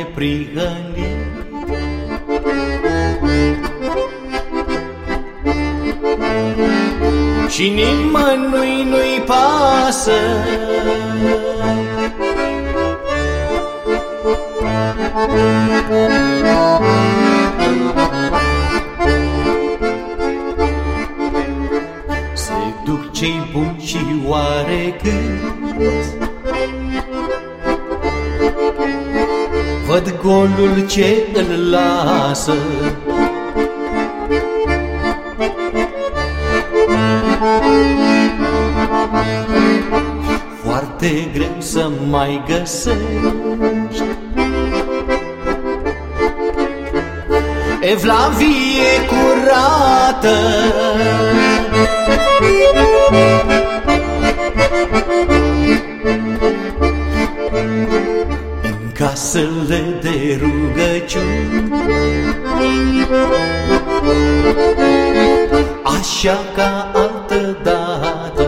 neprihănit. Și nimănui nu-i pasă se duc cei buni și oarecât văd golul ce îl lasă. Foarte greu să mai găsești evlavie curată în casele de rugăciuni, așa ca altădată.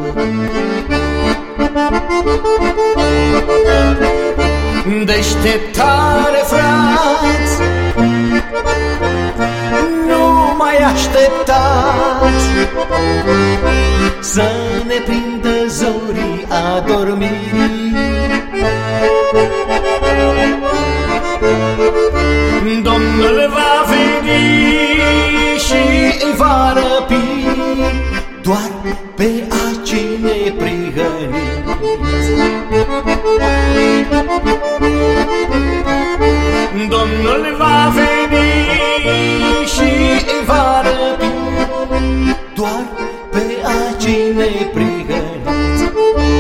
Deșteptare, frați, nu mai așteptați să ne prindă zorii adormirii. Domnul va veni și îi va răpi doar pe acei neprihăniți. Domnul va veni și îi va răpi doar pe acei neprihăniți.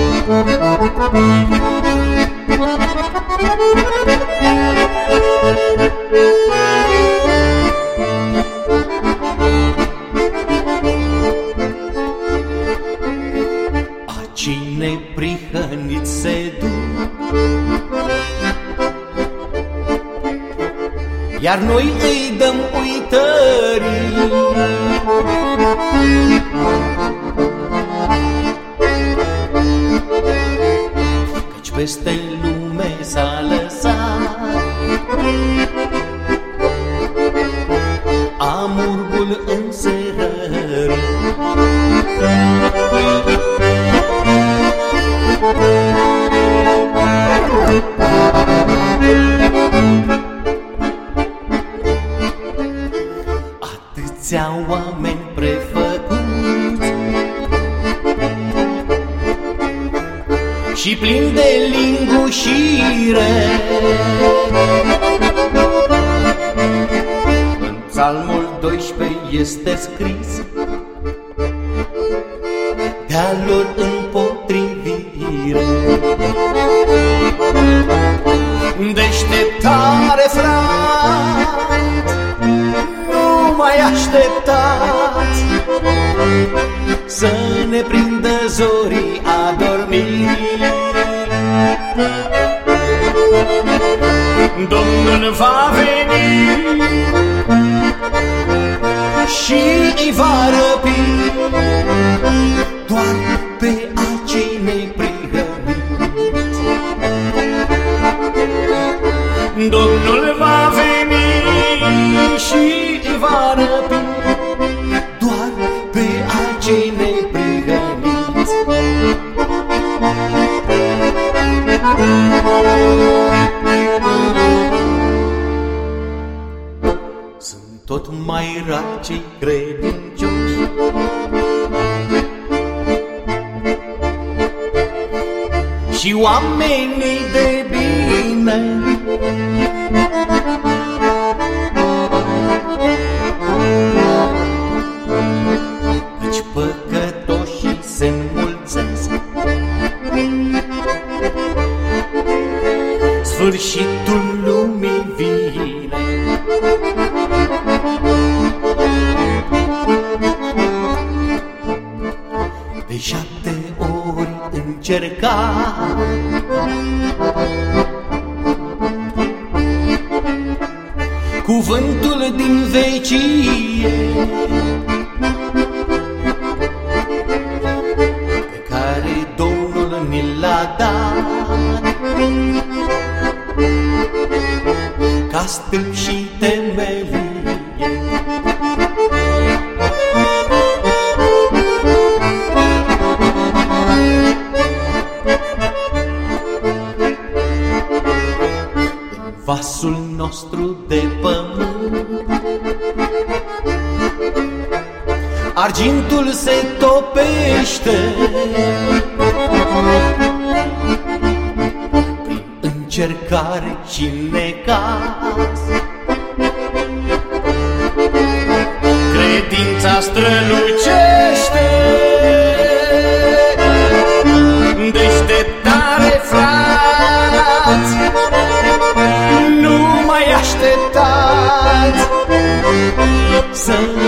Acei neprihăniți se duc, iar noi îi dăm uitării. Căci peste lume s-a lăsat amurgul înserării. Atâția oameni prefăcuți și plini de lingușire, în Psalmul 12 este scris de-a lor împotrivire. Deșteptare, frați, nu mai așteptați să ne prindă zorii adormirii. Domnul va veni și îi va răpi doar pe acei neprihăniți. Domnul va veni și îi va răpi doar pe acei neprihăniți. Sunt tot mai rari cei credincioși și oamenii de bine, căci păcătoșii se înmulțesc, sfârșitul lumii vine. De 7 ori încerca cuvântul din vecie, pe care Domnul ni l-a dat. nostru de pământ. Argintul se topește prin încercare și necaz. Credința strălucește, deșteptare, frați, nu mai așteptați să